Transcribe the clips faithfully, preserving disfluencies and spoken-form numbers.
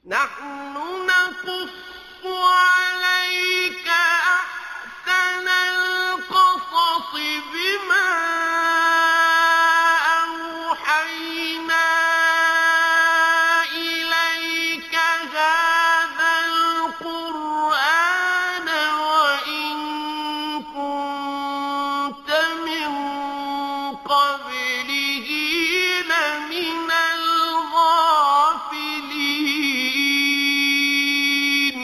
نحن نقص عليك أحسن القصص بما أوحينا إليك هذا القرآن وإن كنت من قبله لمن الغافلين.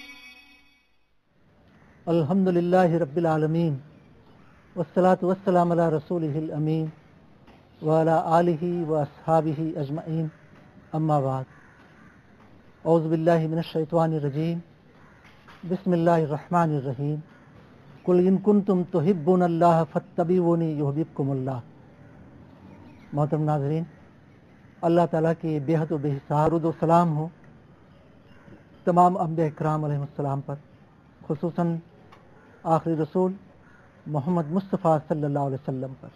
الحمد للہ رب العالمین والصلاة والسلام علی رسولہ الامین وعلی آلہ واصحابہ اجمعین، اما بعد. اعوذ باللہ من الشیطان الرجیم، بسم اللہ الرحمن الرحیم. قل ان کنتم تحبون اللہ فاتبعونی یحببکم اللہ. محترم ناظرین، اللہ تعالیٰ کی بے حد و بے حساب درود و سلام ہو تمام انبیاء کرام علیہ السلام پر، خصوصاً آخری رسول محمد مصطفیٰ صلی اللہ علیہ وسلم پر.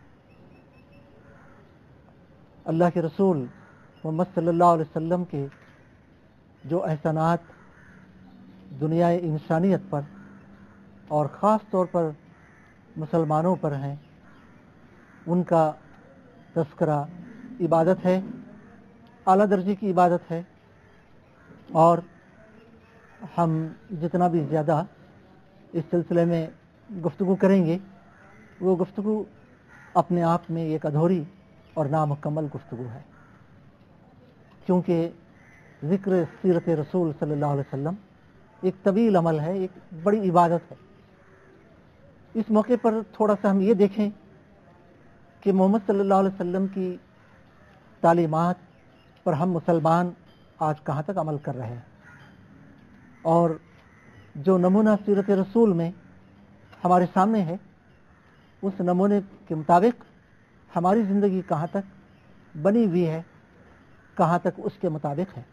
اللہ کے رسول محمد صلی اللہ علیہ وسلم کے جو احسانات دنیا انسانیت پر اور خاص طور پر مسلمانوں پر ہیں، ان کا تذکرہ عبادت ہے، اعلیٰ درجے کی عبادت ہے. اور ہم جتنا بھی زیادہ اس سلسلے میں گفتگو کریں گے، وہ گفتگو اپنے آپ میں ایک ادھوری اور نامکمل گفتگو ہے، کیونکہ ذکر سیرت رسول صلی اللہ علیہ وسلم ایک طویل عمل ہے، ایک بڑی عبادت ہے. اس موقع پر تھوڑا سا ہم یہ دیکھیں کہ محمد صلی اللہ علیہ وسلم کی تعلیمات پر ہم مسلمان آج کہاں تک عمل کر رہے ہیں، اور جو نمونہ سیرت رسول میں ہمارے سامنے ہے، اس نمونے کے مطابق ہماری زندگی کہاں تک بنی ہوئی ہے، کہاں تک اس کے مطابق ہے.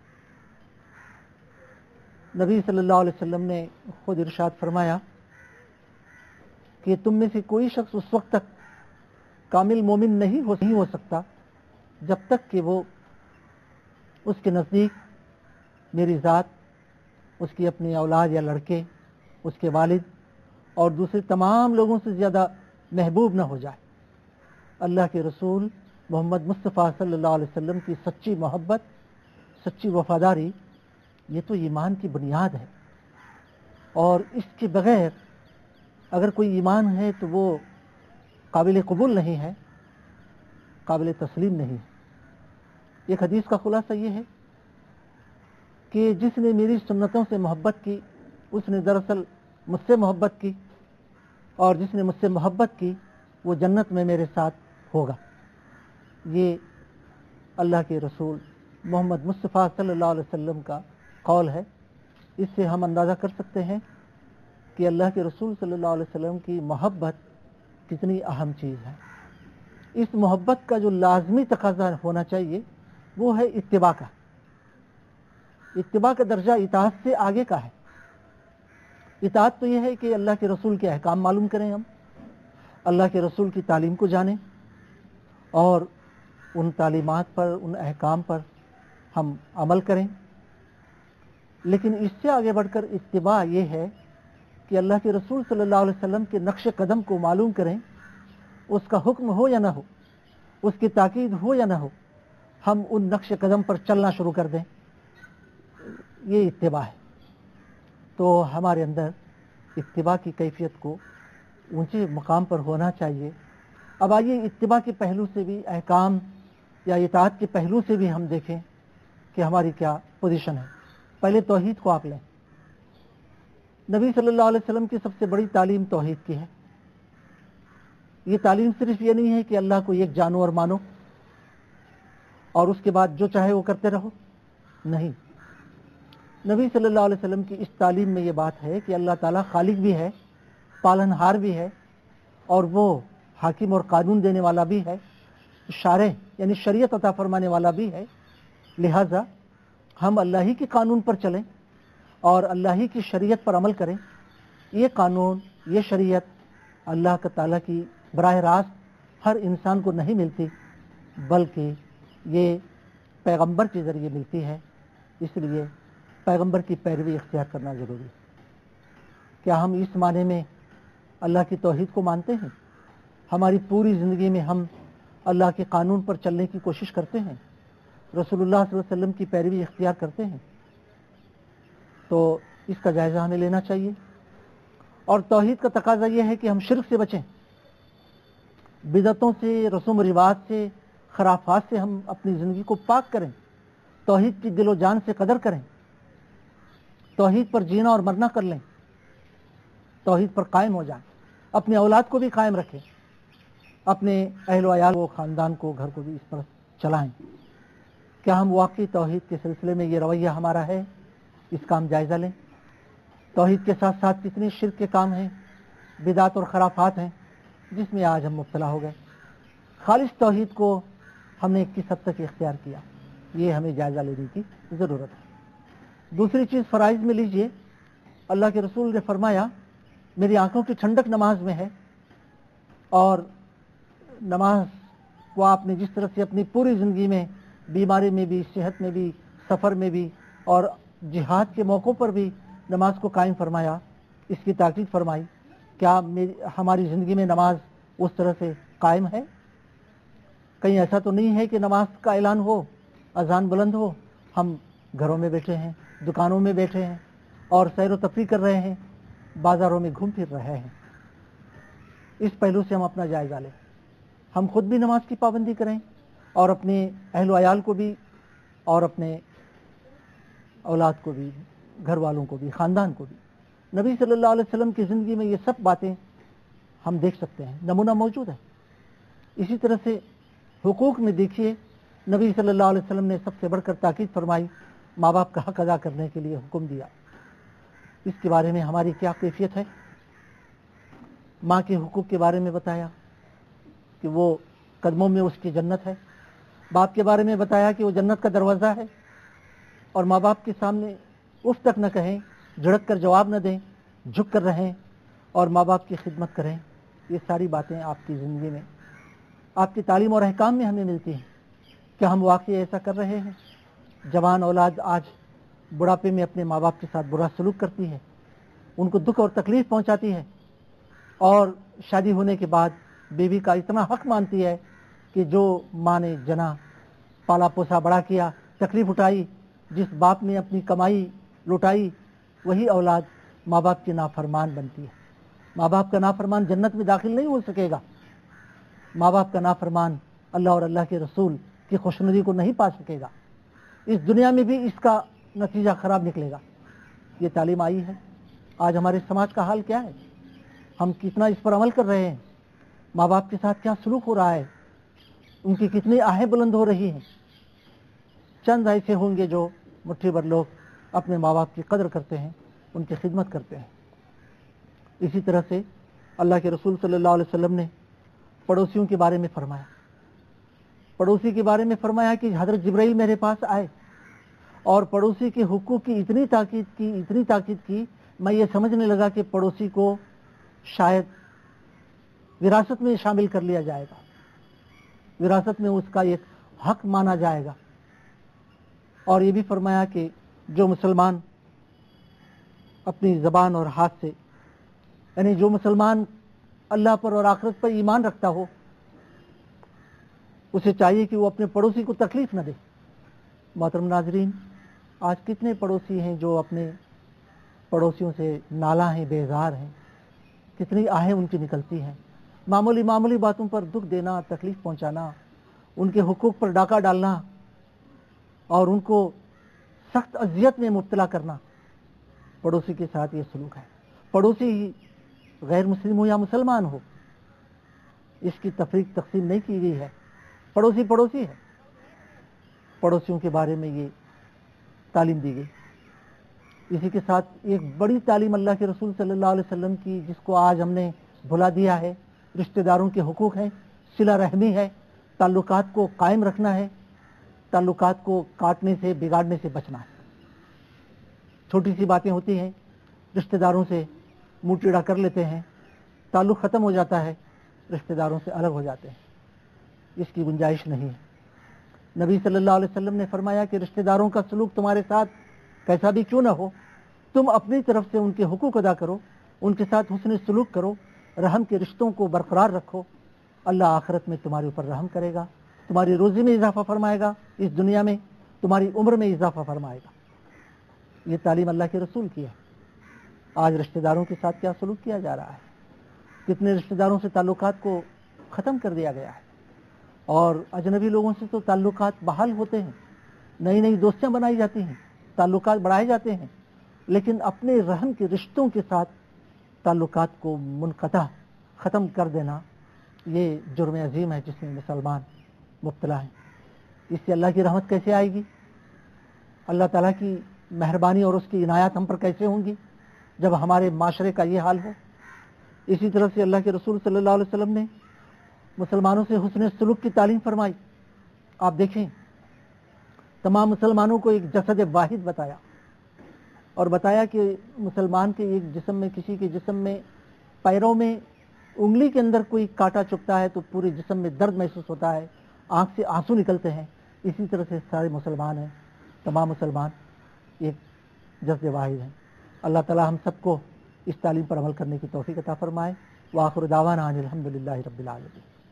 نبی صلی اللہ علیہ وسلم نے خود ارشاد فرمایا کہ تم میں سے کوئی شخص اس وقت تک کامل مومن نہیں ہو نہیں ہو سکتا جب تک کہ وہ اس کے نزدیک میری ذات، اس کی اپنی اولاد یا لڑکے، اس کے والد اور دوسرے تمام لوگوں سے زیادہ محبوب نہ ہو جائے. اللہ کے رسول محمد مصطفیٰ صلی اللہ علیہ وسلم کی سچی محبت، سچی وفاداری، یہ تو ایمان کی بنیاد ہے، اور اس کے بغیر اگر کوئی ایمان ہے تو وہ قابل قبول نہیں ہے، قابل تسلیم نہیں ہے. ایک حدیث کا خلاصہ یہ ہے کہ جس نے میری سنتوں سے محبت کی اس نے دراصل مجھ سے محبت کی، اور جس نے مجھ سے محبت کی وہ جنت میں میرے ساتھ ہوگا. یہ اللہ کے رسول محمد مصطفیٰ صلی اللہ علیہ وسلم کا قول ہے. اس سے ہم اندازہ کر سکتے ہیں کہ اللہ کے رسول صلی اللہ علیہ وسلم کی محبت کتنی اہم چیز ہے. اس محبت کا جو لازمی تقاضا ہونا چاہیے وہ ہے اتباع کا. اتباع کا درجہ اطاعت سے آگے کا ہے. اطاعت تو یہ ہے کہ اللہ کے رسول کے احکام معلوم کریں، ہم اللہ کے رسول کی تعلیم کو جانیں اور ان تعلیمات پر، ان احکام پر ہم عمل کریں. لیکن اس سے آگے بڑھ کر اتباع یہ ہے کہ اللہ کے رسول صلی اللہ علیہ وسلم کے نقش قدم کو معلوم کریں، اس کا حکم ہو یا نہ ہو، اس کی تاکید ہو یا نہ ہو، ہم ان نقش قدم پر چلنا شروع کر دیں. یہ اتباع ہے. تو ہمارے اندر اتباع کی کیفیت کو اونچے مقام پر ہونا چاہیے. اب آئیے اتباع کے پہلو سے بھی، احکام یا اطاعت کے پہلو سے بھی ہم دیکھیں کہ ہماری کیا پوزیشن ہے. پہلے توحید کو آپ لیں. نبی صلی اللہ علیہ وسلم کی سب سے بڑی تعلیم توحید کی ہے. یہ تعلیم صرف یہ نہیں ہے کہ اللہ کو ایک جانو اور مانو اور اس کے بعد جو چاہے وہ کرتے رہو، نہیں. نبی صلی اللہ علیہ وسلم کی اس تعلیم میں یہ بات ہے کہ اللہ تعالیٰ خالق بھی ہے، پالنہار بھی ہے، اور وہ حاکم اور قانون دینے والا بھی ہے، شارع یعنی شریعت عطا فرمانے والا بھی ہے. لہذا ہم اللہ ہی کے قانون پر چلیں اور اللہ ہی کی شریعت پر عمل کریں. یہ قانون، یہ شریعت اللہ تعالیٰ کی براہ راست ہر انسان کو نہیں ملتی، بلکہ یہ پیغمبر کے ذریعے ملتی ہے. اس لیے پیغمبر کی پیروی اختیار کرنا ضروری ہے۔ کیا ہم اس معنی میں اللہ کی توحید کو مانتے ہیں؟ ہماری پوری زندگی میں ہم اللہ کے قانون پر چلنے کی کوشش کرتے ہیں، رسول اللہ صلی اللہ علیہ وسلم کی پیروی اختیار کرتے ہیں؟ تو اس کا جائزہ ہمیں لینا چاہیے۔ اور توحید کا تقاضا یہ ہے کہ ہم شرک سے بچیں، بدعتوں سے، رسوم و رواج سے، خرافات سے ہم اپنی زندگی کو پاک کریں، توحید کی دل و جان سے قدر کریں، توحید پر جینا اور مرنا کر لیں، توحید پر قائم ہو جائیں، اپنے اولاد کو بھی قائم رکھیں، اپنے اہل و عیال کو، خاندان کو، گھر کو بھی اس پر چلائیں۔ کیا ہم واقعی توحید کے سلسلے میں یہ رویہ ہمارا ہے؟ اس کا ہم جائزہ لیں۔ توحید کے ساتھ ساتھ کتنے شرک کے کام ہیں، بدعت اور خرافات ہیں جس میں آج ہم مبتلا ہو گئے۔ خالص توحید کو ہم نے کس حد تک اختیار کیا، یہ ہمیں جائزہ لینے کی ضرورت ہے۔ دوسری چیز فرائض میں لیجئے، اللہ کے رسول نے فرمایا میری آنکھوں کی ٹھنڈک نماز میں ہے، اور نماز کو آپ نے جس طرح سے اپنی پوری زندگی میں، بیماری میں بھی، صحت میں بھی، سفر میں بھی اور جہاد کے موقعوں پر بھی نماز کو قائم فرمایا، اس کی تاکید فرمائی۔ کیا ہماری زندگی میں نماز اس طرح سے قائم ہے؟ کہیں ایسا تو نہیں ہے کہ نماز کا اعلان ہو، اذان بلند ہو، ہم گھروں میں بیٹھے ہیں، دکانوں میں بیٹھے ہیں اور سیر و تفریح کر رہے ہیں، بازاروں میں گھوم پھر رہے ہیں؟ اس پہلو سے ہم اپنا جائزہ لیں، ہم خود بھی نماز کی پابندی کریں اور اپنے اہل و عیال کو بھی، اور اپنے اولاد کو بھی، گھر والوں کو بھی، خاندان کو بھی۔ نبی صلی اللہ علیہ وسلم کی زندگی میں یہ سب باتیں ہم دیکھ سکتے ہیں، نمونہ موجود ہے۔ اسی طرح سے حقوق میں دیکھیے، نبی صلی اللہ علیہ وسلم نے سب سے بڑھ کر تاکید فرمائی، ماں باپ کا حق ادا کرنے کے لیے حکم دیا۔ اس کے بارے میں ہماری کیا کیفیت ہے؟ ماں کے حقوق کے بارے میں بتایا کہ وہ قدموں میں اس کی جنت ہے، باپ کے بارے میں بتایا کہ وہ جنت کا دروازہ ہے، اور ماں باپ کے سامنے اف تک نہ کہیں، جھڑک کر جواب نہ دیں، جھک کر رہیں اور ماں باپ کی خدمت کریں۔ یہ ساری باتیں آپ کی زندگی میں، آپ کی تعلیم اور احکام میں ہمیں ملتی ہیں۔ کیا ہم واقعی ایسا کر رہے ہیں؟ جوان اولاد آج بڑھاپے میں اپنے ماں باپ کے ساتھ برا سلوک کرتی ہے، ان کو دکھ اور تکلیف پہنچاتی ہے، اور شادی ہونے کے بعد بیوی کا اتنا حق مانتی ہے کہ جو ماں نے جنا، پالا پوسا بڑا کیا، تکلیف اٹھائی، جس باپ نے اپنی کمائی لوٹائی، وہی اولاد ماں باپ کی نافرمان بنتی ہے۔ ماں باپ کا نافرمان جنت میں داخل نہیں ہو سکے گا، ماں باپ کا نافرمان اللہ اور اللہ کے رسول کی خوشنودی کو نہیں پا سکے گا، اس دنیا میں بھی اس کا نتیجہ خراب نکلے گا۔ یہ تعلیم آئی ہے۔ آج ہمارے سماج کا حال کیا ہے؟ ہم کتنا اس پر عمل کر رہے ہیں؟ ماں باپ کے ساتھ کیا سلوک ہو رہا ہے؟ ان کی کتنی آہیں بلند ہو رہی ہیں؟ چند ایسے ہوں گے جو مٹھی بھر لوگ اپنے ماں باپ کی قدر کرتے ہیں، ان کی خدمت کرتے ہیں۔ اسی طرح سے اللہ کے رسول صلی اللہ علیہ وسلم نے پڑوسیوں کے بارے میں فرمایا، پڑوسی کے بارے میں فرمایا کہ حضرت جبرائیل میرے پاس آئے اور پڑوسی کے حقوق کی اتنی تاکید کی اتنی تاکید کی میں یہ سمجھنے لگا کہ پڑوسی کو شاید وراثت میں شامل کر لیا جائے گا، وراثت میں اس کا ایک حق مانا جائے گا۔ اور یہ بھی فرمایا کہ جو مسلمان اپنی زبان اور ہاتھ سے، یعنی جو مسلمان اللہ پر اور آخرت پر ایمان رکھتا ہو، اسے چاہیے کہ وہ اپنے پڑوسی کو تکلیف نہ دے۔ محترم ناظرین، آج کتنے پڑوسی ہیں جو اپنے پڑوسیوں سے نالاں ہیں، بیزار ہیں، کتنی آہیں ان کی نکلتی ہیں، معمولی معمولی باتوں پر دکھ دینا، تکلیف پہنچانا، ان کے حقوق پر ڈاکہ ڈالنا اور ان کو سخت اذیت میں مبتلا کرنا۔ پڑوسی کے ساتھ یہ سلوک ہے۔ پڑوسی غیر مسلم ہو یا مسلمان ہو، اس کی تفریق تقسیم نہیں کی گئی ہے، پڑوسی پڑوسی ہے۔ پڑوسیوں کے بارے میں یہ تعلیم دی گئی۔ اسی کے ساتھ ایک بڑی تعلیم اللہ کے رسول صلی اللہ علیہ وسلم کی، جس کو آج ہم نے بھلا دیا ہے، رشتہ داروں کے حقوق ہیں، صلہ رحمی ہے، تعلقات کو قائم رکھنا ہے، تعلقات کو کاٹنے سے، بگاڑنے سے بچنا ہے۔ چھوٹی سی باتیں ہوتی ہیں، رشتہ داروں سے منہ ٹیڑھا کر لیتے ہیں، تعلق ختم ہو جاتا ہے، رشتہ داروں سے الگ ہو جاتے ہیں۔ اس کی گنجائش نہیں ہے۔ नबी सल्लल्लाहु अलैहि वसल्लम ने फरमाया कि रिश्तेदारों का सलूक तुम्हारे साथ कैसा भी क्यों ना हो, तुम अपनी तरफ से उनके हुकूक अदा करो, उनके साथ हुस्न सलूक करो, रहम के रिश्तों को बरकरार रखो। अल्लाह आखिरत में तुम्हारे ऊपर रहम करेगा, तुम्हारी रोजी में इजाफा फरमाएगा, इस दुनिया में तुम्हारी उम्र में इजाफा फरमाएगा। ये तालीम अल्लाह के रसूल की है। आज रिश्तेदारों के साथ क्या सलूक किया जा रहा है? कितने रिश्तेदारों से ताल्लुकात को ख़त्म कर दिया गया है, और अजनबी लोगों से तो ताल्लुकात बहाल होते हैं, नई नई दोस्तियां बनाई जाती हैं, ताल्लुकात बढ़ाए जाते हैं, लेकिन अपने रहम के रिश्तों के साथ ताल्लुकात को मुनक़ता ख़त्म कर देना ये जुर्म अजीम है जिसमें मुसलमान मुब्तला हैं। इससे अल्लाह की रहमत कैसे आएगी? अल्लाह ताला की मेहरबानी और उसकी इनायत हम पर कैसे होंगी जब हमारे माशरे का ये हाल हो? इसी तरह से अल्लाह के रसूल सल्लल्लाहु अलैहि वसल्लम ने मुसलमानों से हुस्न सलूक की तालीम फरमाई। आप देखें, तमाम मुसलमानों को एक जसद वाहिद बताया और बताया कि मुसलमान के एक जिस्म में, किसी के जिस्म में पैरों में उंगली के अंदर कोई कांटा चुभता है तो पूरे जिस्म में दर्द महसूस होता है, आंख से आंसू निकलते हैं। इसी तरह से सारे मुसलमान हैं, तमाम मुसलमान एक जज्बे वाहिद हैं। अल्लाह ताला हम सबको इस तालीम पर अमल करने की तौफीक अता फरमाए। व आखिर दावाना अनिल हम्दुलिल्लाहि रब्बिल आलमीन।